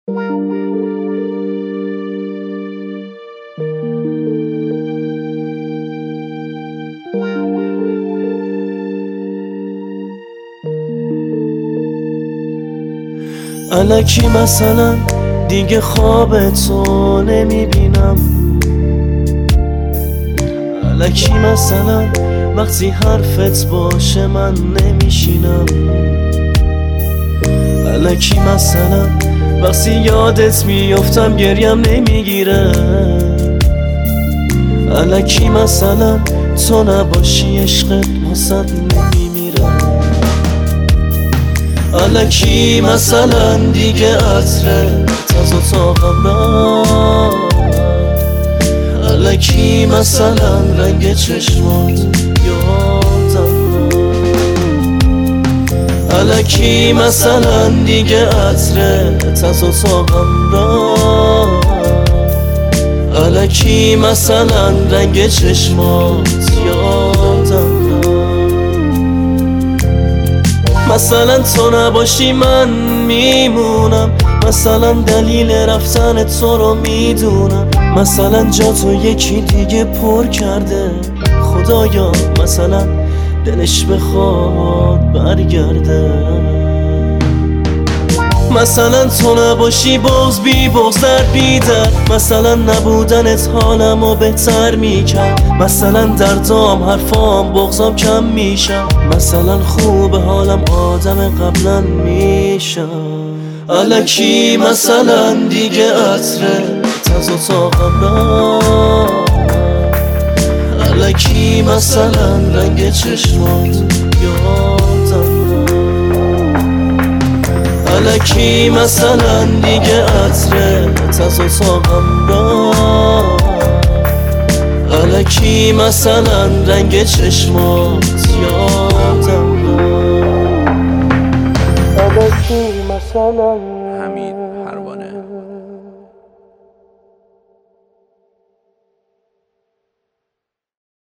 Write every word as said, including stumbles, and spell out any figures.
الکی مثلا دیگه خواب تو نمیبینم، الکی مثلا وقتی حرفت باشه من نمیشینم، الکی مثلا وقتی یادت میافتم گریم نمیگیره، الکی مثلا تو نباشی عشقت واسد نمیمیره، الکی مثلا دیگه عطرت از اتاقم رفت، الکی مثلا رنگ چشمات یادم رفت، الکی مثلا دیگه عطرت از اتاقم رفت، الکی مثلا رنگ چشمات یادم رفت، مثلا تو نباشی من میمونم، مثلا دلیل رفتن تو رو میدونم، مثلا جا تو یکی دیگه پر کرده خدایا، مثلا دلش بخواد برگرده، مثلا تو نباشی باز بی بغض در بی در، مثلا نبودنت حالمو بهتر میکرد، مثلا دردام حرفام بغضام کم میشم، مثلا خوب حالم آدم قبلا میشم، الکی مثلا دیگه عطرت از اتاقم رفت، الکی مثلا رنگ چشمات یادم رفت، الکی مثلا دیگه عطرت از اتاقم رفت، الکی مثلا رنگ چشمات یادم رفت، الکی مثلا